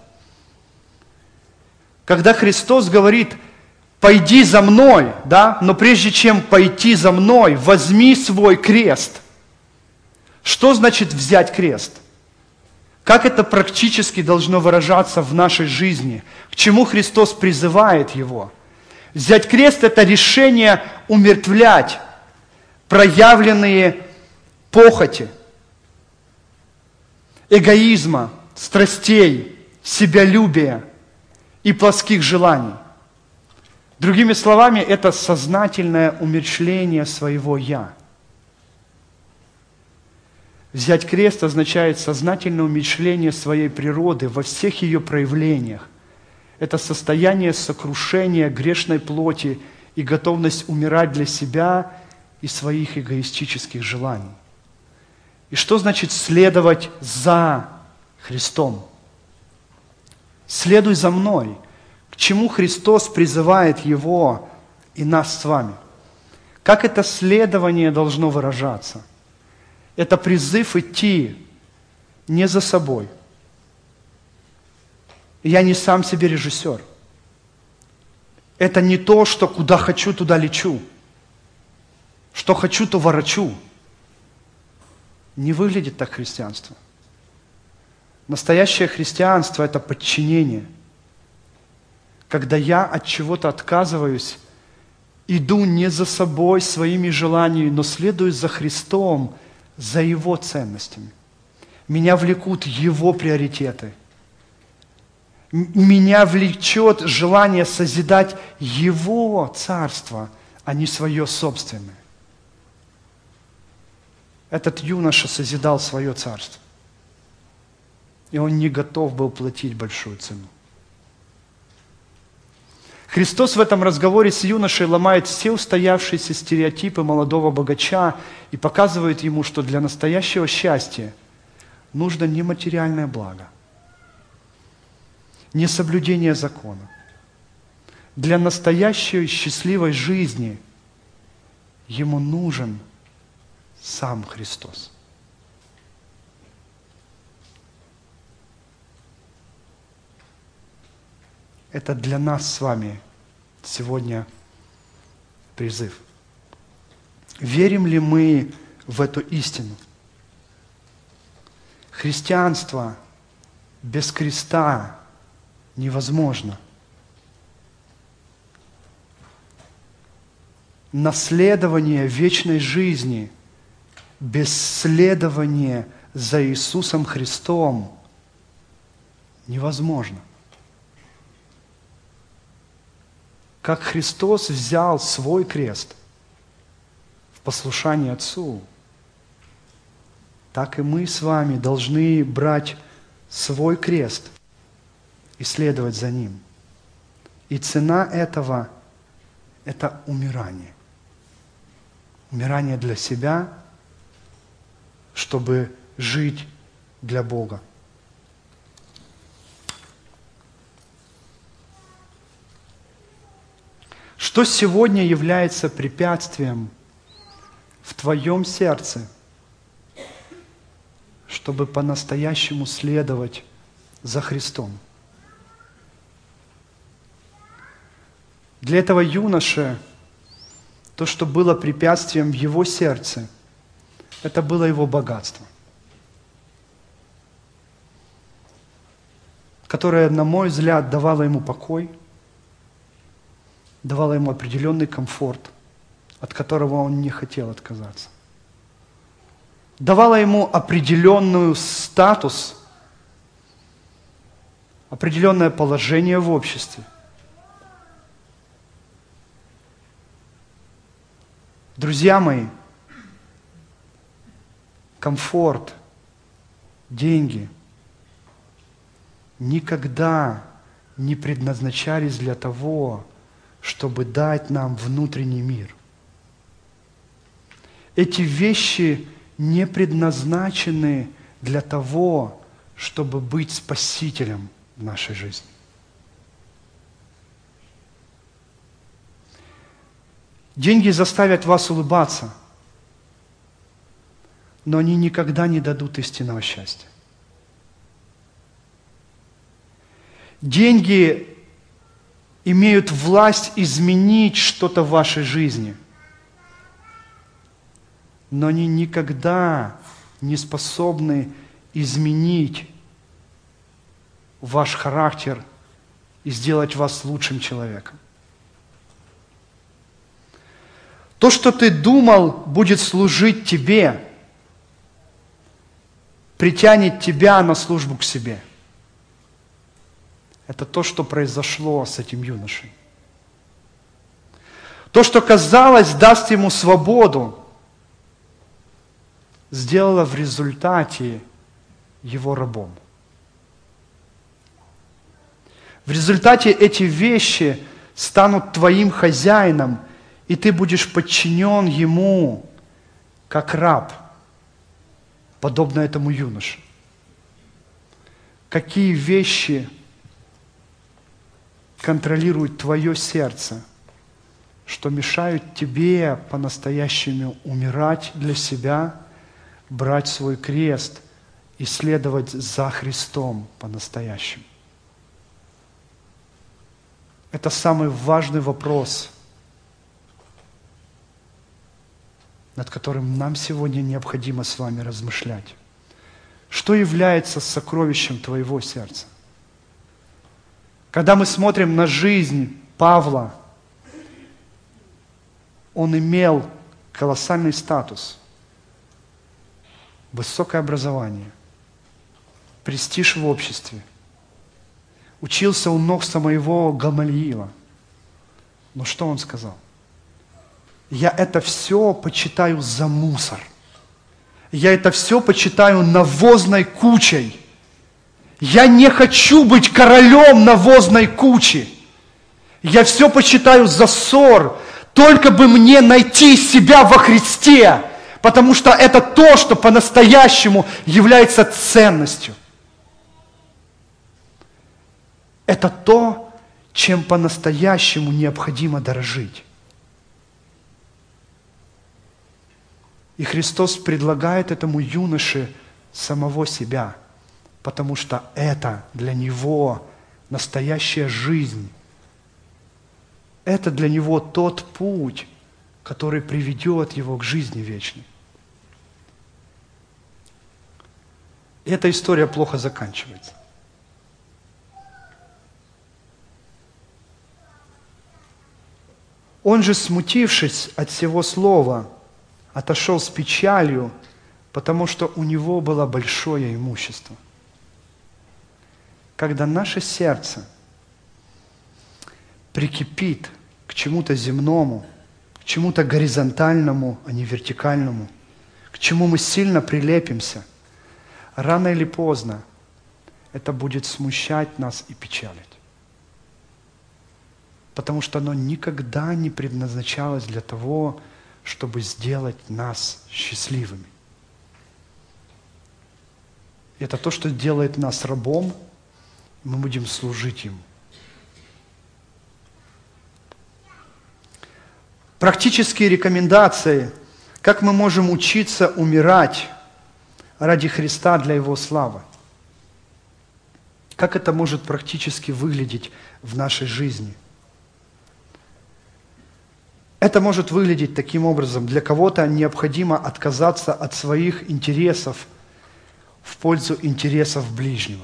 Когда Христос говорит: «Пойди за мной», да, но прежде чем пойти за мной, возьми свой крест. Что значит взять крест? Как это практически должно выражаться в нашей жизни? К чему Христос призывает его? Взять крест – это решение умертвлять проявленные похоти, эгоизма, страстей, себялюбия и плотских желаний. Другими словами, это сознательное умерщвление своего «я». Взять крест означает сознательное умерщвление своей природы во всех ее проявлениях. Это состояние сокрушения грешной плоти и готовность умирать для себя и своих эгоистических желаний. И что значит следовать за Христом? Следуй за мной. К чему Христос призывает его и нас с вами? Как это следование должно выражаться? Это призыв идти не за собой. Я не сам себе режиссер. Это не то, что куда хочу, туда лечу. Что хочу, то ворочу. Не выглядит так христианство. Настоящее христианство – это подчинение. Когда я от чего-то отказываюсь, иду не за собой, своими желаниями, но следую за Христом, за Его ценностями. Меня влекут Его приоритеты. Меня влечет желание созидать Его царство, а не свое собственное. Этот юноша созидал свое царство. И он не готов был платить большую цену. Христос в этом разговоре с юношей ломает все устоявшиеся стереотипы молодого богача и показывает ему, что для настоящего счастья нужно не материальное благо, не соблюдение закона. Для настоящей счастливой жизни ему нужен сам Христос. Это для нас с вами сегодня призыв. Верим ли мы в эту истину? Христианство без креста невозможно. Наследование вечной жизни без следования за Иисусом Христом невозможно. Как Христос взял свой крест в послушании Отцу, так и мы с вами должны брать свой крест и следовать за Ним. И цена этого – это умирание. Умирание для себя, чтобы жить для Бога. Что сегодня является препятствием в твоем сердце, чтобы по-настоящему следовать за Христом? Для этого юноши то, что было препятствием в его сердце, это было его богатство, которое, на мой взгляд, давало ему покой, давало ему определенный комфорт, от которого он не хотел отказаться. Давало ему определенный статус, определенное положение в обществе. Друзья мои, комфорт, деньги никогда не предназначались для того, чтобы дать нам внутренний мир. Эти вещи не предназначены для того, чтобы быть спасителем в нашей жизни. Деньги заставят вас улыбаться, но они никогда не дадут истинного счастья. Деньги имеют власть изменить что-то в вашей жизни, но они никогда не способны изменить ваш характер и сделать вас лучшим человеком. То, что ты думал, будет служить тебе, притянет тебя на службу к себе. Это то, что произошло с этим юношей. То, что, казалось, даст ему свободу, сделало в результате его рабом. В результате эти вещи станут твоим хозяином, и ты будешь подчинен ему, как раб, подобно этому юноше. Какие вещи контролируют твое сердце, что мешают тебе по-настоящему умирать для себя, брать свой крест и следовать за Христом по-настоящему? Это самый важный вопрос, над которым нам сегодня необходимо с вами размышлять. Что является сокровищем твоего сердца? Когда мы смотрим на жизнь Павла, он имел колоссальный статус, высокое образование, престиж в обществе, учился у ног самого Гамалиила. Но что он сказал? Я это все почитаю за мусор. Я это все почитаю навозной кучей. Я не хочу быть королем навозной кучи. Я все почитаю за ссор. Только бы мне найти себя во Христе, потому что это то, что по-настоящему является ценностью. Это то, чем по-настоящему необходимо дорожить. И Христос предлагает этому юноше самого себя, потому что это для него настоящая жизнь. Это для него тот путь, который приведет его к жизни вечной. И эта история плохо заканчивается. Он же, смутившись от всего слова, отошел с печалью, потому что у него было большое имущество. Когда наше сердце прикипит к чему-то земному, к чему-то горизонтальному, а не вертикальному, к чему мы сильно прилепимся, рано или поздно это будет смущать нас и печалить. Потому что оно никогда не предназначалось для того, чтобы сделать нас счастливыми. Это то, что делает нас рабом, и мы будем служить ему. Практические рекомендации, как мы можем учиться умирать ради Христа для Его славы. Как это может практически выглядеть в нашей жизни? Это может выглядеть таким образом. Для кого-то необходимо отказаться от своих интересов в пользу интересов ближнего.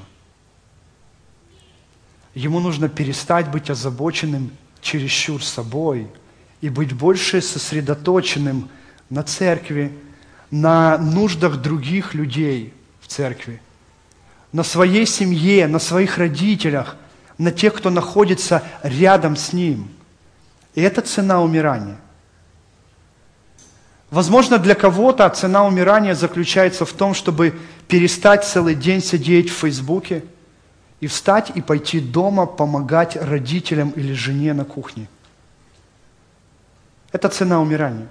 Ему нужно перестать быть озабоченным чересчур собой и быть больше сосредоточенным на церкви, на нуждах других людей в церкви, на своей семье, на своих родителях, на тех, кто находится рядом с ним. И это цена умирания. Возможно, для кого-то цена умирания заключается в том, чтобы перестать целый день сидеть в Фейсбуке и встать и пойти дома помогать родителям или жене на кухне. Это цена умирания.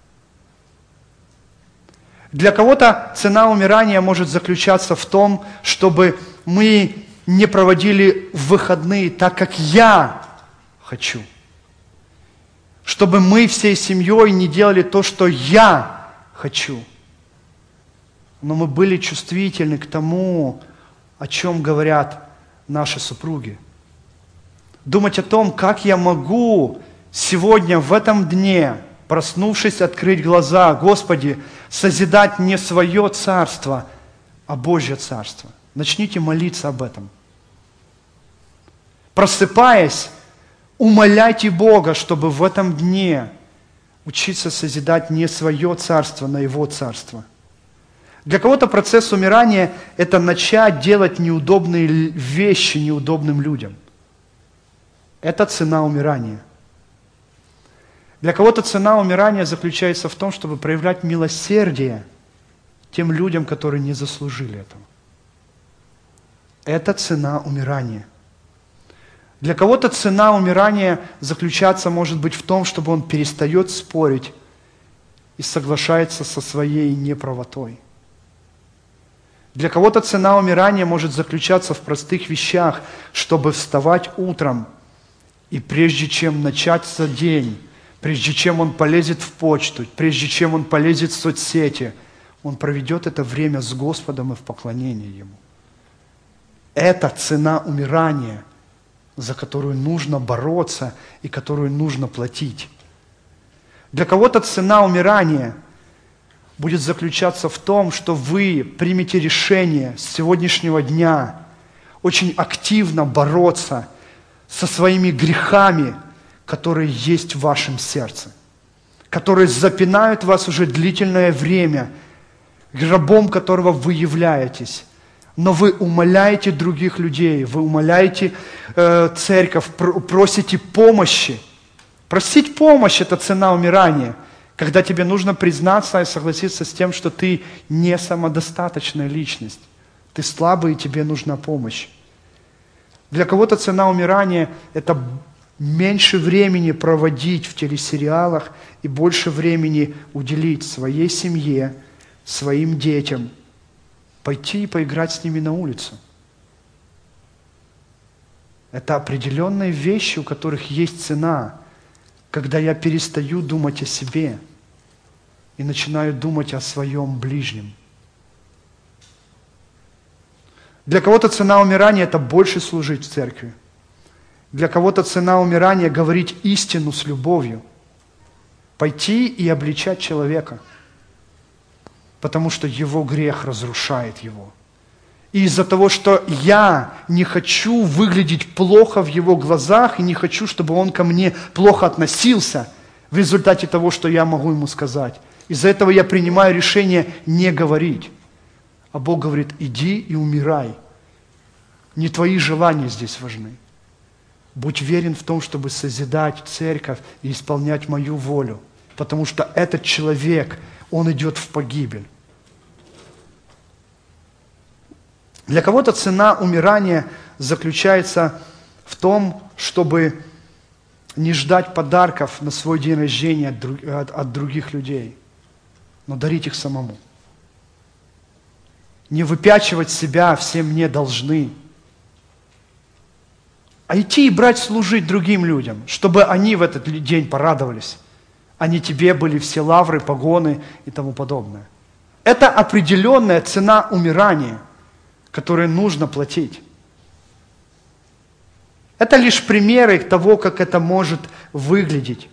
Для кого-то цена умирания может заключаться в том, чтобы мы не проводили выходные так, как я хочу. Чтобы мы всей семьей не делали то, что я хочу. Но мы были чувствительны к тому, о чем говорят наши супруги. Думать о том, как я могу сегодня, в этом дне, проснувшись, открыть глаза, Господи, созидать не свое царство, а Божье царство. Начните молиться об этом. Просыпаясь, умоляйте Бога, чтобы в этом дне учиться созидать не свое царство, но Его царство. Для кого-то процесс умирания – это начать делать неудобные вещи неудобным людям. Это цена умирания. Для кого-то цена умирания заключается в том, чтобы проявлять милосердие тем людям, которые не заслужили этого. Это цена умирания. Для кого-то цена умирания заключаться может быть в том, чтобы он перестает спорить и соглашается со своей неправотой. Для кого-то цена умирания может заключаться в простых вещах, чтобы вставать утром, и прежде чем начаться день, прежде чем он полезет в почту, прежде чем он полезет в соцсети, он проведет это время с Господом и в поклонении Ему. Это цена умирания, за которую нужно бороться и которую нужно платить. Для кого-то цена умирания будет заключаться в том, что вы примете решение с сегодняшнего дня очень активно бороться со своими грехами, которые есть в вашем сердце, которые запинают вас уже длительное время, рабом которого вы являетесь. Но вы умоляете других людей, вы умоляете э, церковь, пр- просите помощи. Просить помощь – это цена умирания, когда тебе нужно признаться и согласиться с тем, что ты не самодостаточная личность. Ты слабый, и тебе нужна помощь. Для кого-то цена умирания – это меньше времени проводить в телесериалах и больше времени уделить своей семье, своим детям, пойти и поиграть с ними на улицу. Это определенные вещи, у которых есть цена, когда я перестаю думать о себе и начинаю думать о своем ближнем. Для кого-то цена умирания – это больше служить в церкви. Для кого-то цена умирания – говорить истину с любовью. Пойти и обличать человека, потому что его грех разрушает его. И из-за того, что я не хочу выглядеть плохо в его глазах и не хочу, чтобы он ко мне плохо относился в результате того, что я могу ему сказать, из-за этого я принимаю решение не говорить. А Бог говорит: иди и умирай. Не твои желания здесь важны. Будь верен в том, чтобы созидать церковь и исполнять мою волю, потому что этот человек, он идет в погибель. Для кого-то цена умирания заключается в том, чтобы не ждать подарков на свой день рождения от, друг, от, от других людей, но дарить их самому. Не выпячивать себя, все мне должны, а идти и брать служить другим людям, чтобы они в этот день порадовались, а не тебе были все лавры, погоны и тому подобное. Это определенная цена умирания, которую нужно платить. Это лишь примеры того, как это может выглядеть.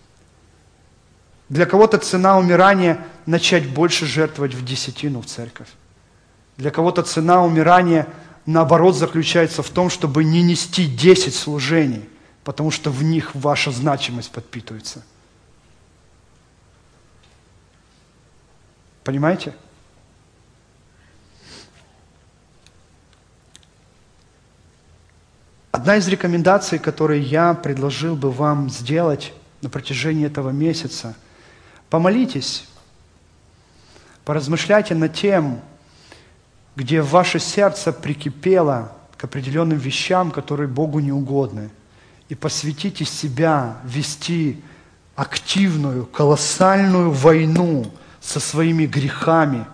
Для кого-то цена умирания – начать больше жертвовать в десятину в церковь. Для кого-то цена умирания, наоборот, заключается в том, чтобы не нести десять служений, потому что в них ваша значимость подпитывается. Понимаете? Одна из рекомендаций, которые я предложил бы вам сделать на протяжении этого месяца, помолитесь, поразмышляйте над тем, где ваше сердце прикипело к определенным вещам, которые Богу не угодны, и посвятите себя вести активную, колоссальную войну со своими грехами,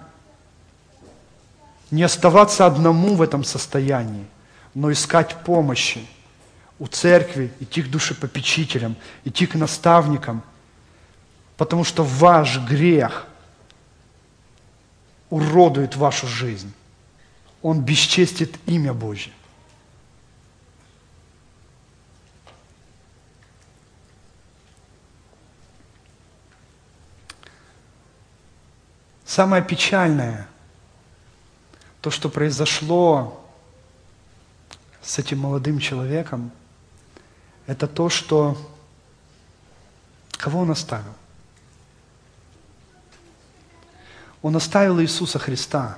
не оставаться одному в этом состоянии, но искать помощи у церкви, идти к душепопечителям, идти к наставникам, потому что ваш грех уродует вашу жизнь. Он бесчестит имя Божье. Самое печальное, то, что произошло с этим молодым человеком, это то, что кого он оставил? Он оставил Иисуса Христа.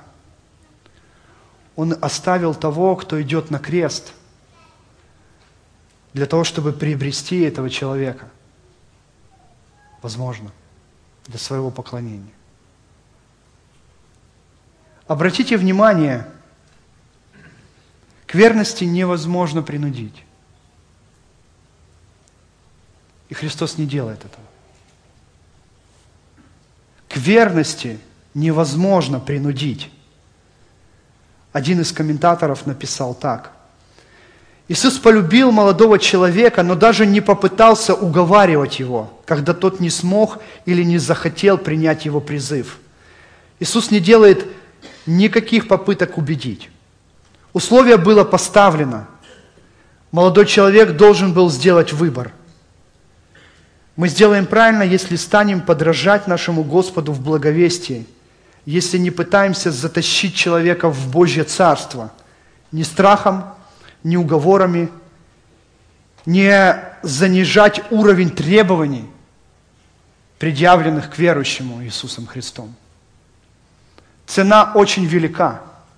Он оставил того, кто идет на крест, для того, чтобы приобрести этого человека, возможно, для своего поклонения. Обратите внимание, к верности невозможно принудить. И Христос не делает этого. К верности невозможно принудить. Один из комментаторов написал так. Иисус полюбил молодого человека, но даже не попытался уговаривать его, когда тот не смог или не захотел принять его призыв. Иисус не делает никаких попыток убедить. Условие было поставлено. Молодой человек должен был сделать выбор. Мы сделаем правильно, если станем подражать нашему Господу в благовестии, если не пытаемся затащить человека в Божье Царство ни страхом, ни уговорами, не занижать уровень требований, предъявленных к верующему Иисусом Христом. Цена очень велика.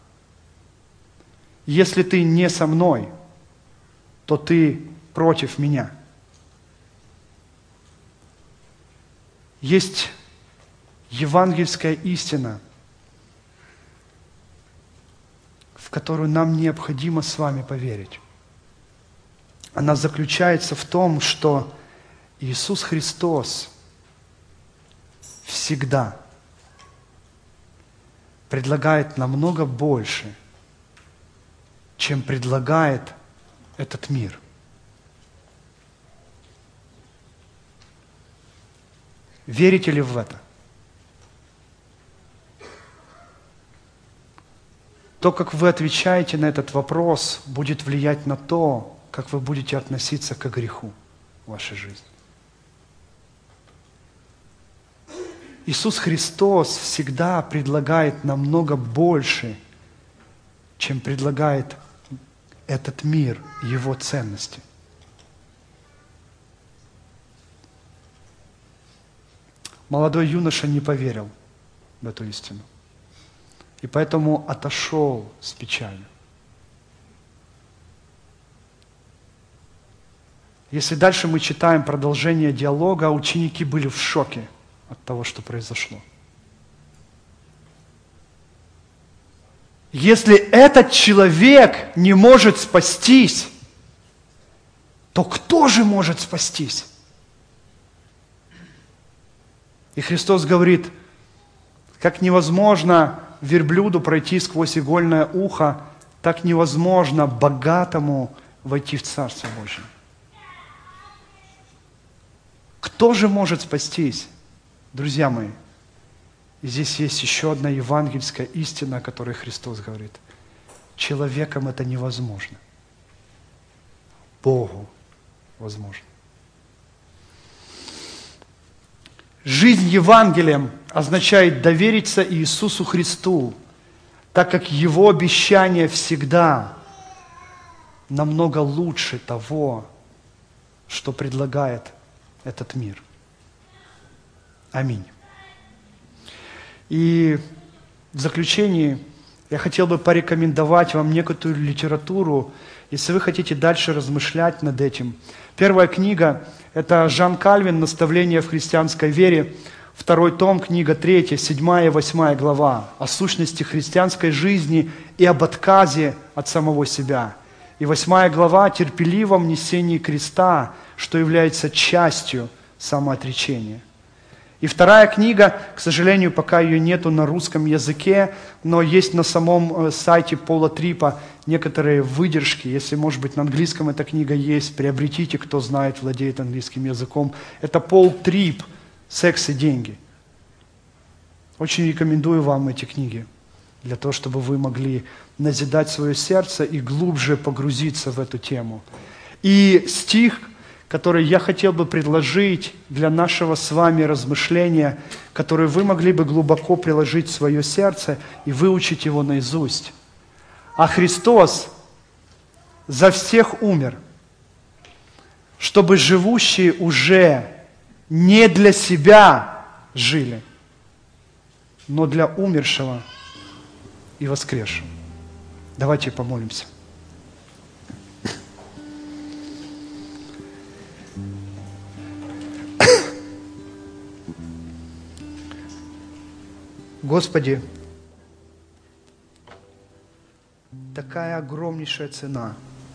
Если ты не со мной, то ты против меня. Есть евангельская истина, в которую нам необходимо с вами поверить. Она заключается в том, что Иисус Христос всегда предлагает намного больше, чем предлагает этот мир. Верите ли в это? То, как вы отвечаете на этот вопрос, будет влиять на то, как вы будете относиться к греху в вашей жизни. Иисус Христос всегда предлагает намного больше, чем предлагает этот мир, его ценности. Молодой юноша не поверил в эту истину. И поэтому отошел с печалью. Если дальше мы читаем продолжение диалога, ученики были в шоке от того, что произошло. Если этот человек не может спастись, то кто же может спастись? И Христос говорит, как невозможно верблюду пройти сквозь игольное ухо, так невозможно богатому войти в Царство Божие. Кто же может спастись? Друзья мои, и здесь есть еще одна евангельская истина, о которой Христос говорит. Человеком это невозможно. Богу возможно. Жизнь Евангелием означает довериться Иисусу Христу, так как Его обещание всегда намного лучше того, что предлагает этот мир. Аминь. И в заключении я хотел бы порекомендовать вам некоторую литературу, если вы хотите дальше размышлять над этим. Первая книга – это Жан Кальвин «Наставление в христианской вере». Второй том, книга третья, седьмая и восьмая глава о сущности христианской жизни и об отказе от самого себя. И восьмая глава о терпеливом несении креста, что является частью самоотречения. И вторая книга, к сожалению, пока ее нету на русском языке, но есть на самом сайте Пола Трипа некоторые выдержки. Если, может быть, на английском эта книга есть, приобретите, кто знает, владеет английским языком. Это Пол Трип «Секс и деньги». Очень рекомендую вам эти книги, для того, чтобы вы могли назидать свое сердце и глубже погрузиться в эту тему. И стих, который я хотел бы предложить для нашего с вами размышления, который вы могли бы глубоко приложить в свое сердце и выучить его наизусть. А Христос за всех умер, чтобы живущие уже не для себя жили, но для умершего и воскресшего. Давайте помолимся. Господи, такая огромнейшая цена.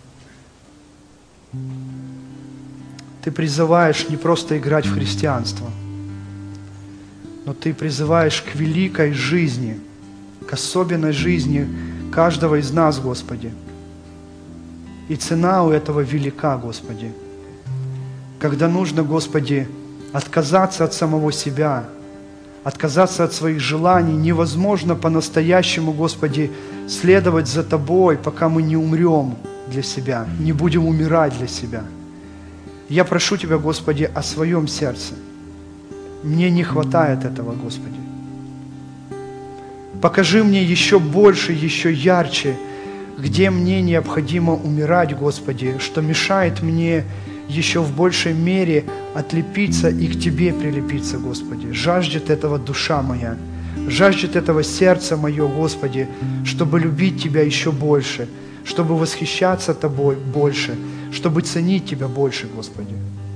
Ты призываешь не просто играть в христианство, но Ты призываешь к великой жизни, к особенной жизни каждого из нас, Господи. И цена у этого велика, Господи. Когда нужно, Господи, отказаться от самого себя, отказаться от своих желаний, невозможно по-настоящему, Господи, следовать за Тобой, пока мы не умрем для себя, не будем умирать для себя. Я прошу Тебя, Господи, о своем сердце. Мне не хватает этого, Господи. Покажи мне еще больше, еще ярче, где мне необходимо умирать, Господи, что мешает мне еще в большей мере отлепиться и к Тебе прилепиться, Господи. Жаждет этого душа моя, жаждет этого сердце мое, Господи, чтобы любить Тебя еще больше, чтобы восхищаться Тобой больше, чтобы ценить Тебя больше, Господи.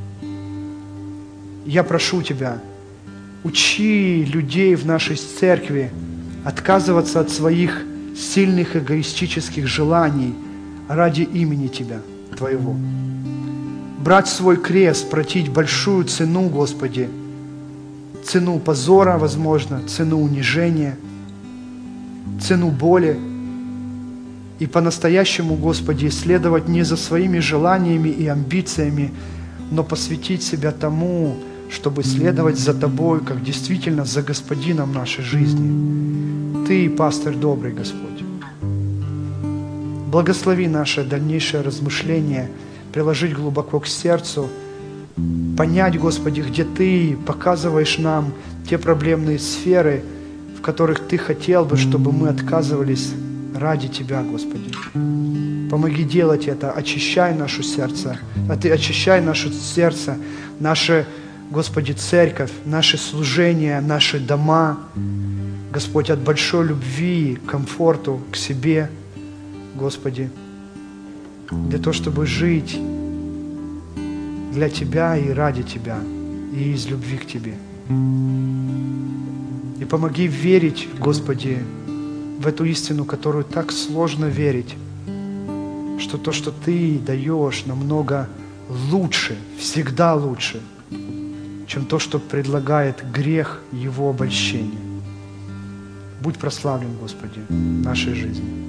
Я прошу Тебя, учи людей в нашей церкви отказываться от своих сильных эгоистических желаний ради имени Тебя, Твоего. Брать свой крест, платить большую цену, Господи, цену позора, возможно, цену унижения, цену боли, и по-настоящему, Господи, следовать не за своими желаниями и амбициями, но посвятить себя тому, чтобы следовать за Тобой, как действительно за Господином нашей жизни. Ты, пастырь добрый, Господь. Благослови наше дальнейшее размышление, приложить глубоко к сердцу, понять, Господи, где Ты показываешь нам те проблемные сферы, в которых Ты хотел бы, чтобы мы отказывались ради Тебя, Господи. Помоги делать это, очищай наше сердце, а Ты очищай наше сердце, наше, Господи, церковь, наши служения, наши дома, Господь, от большой любви, комфорту к себе, Господи, для того, чтобы жить для Тебя и ради Тебя, и из любви к Тебе. И помоги верить, Господи, в эту истину, которую так сложно верить, что то, что Ты даешь, намного лучше, всегда лучше, чем то, что предлагает грех его обольщения. Будь прославлен, Господи, в нашей жизни.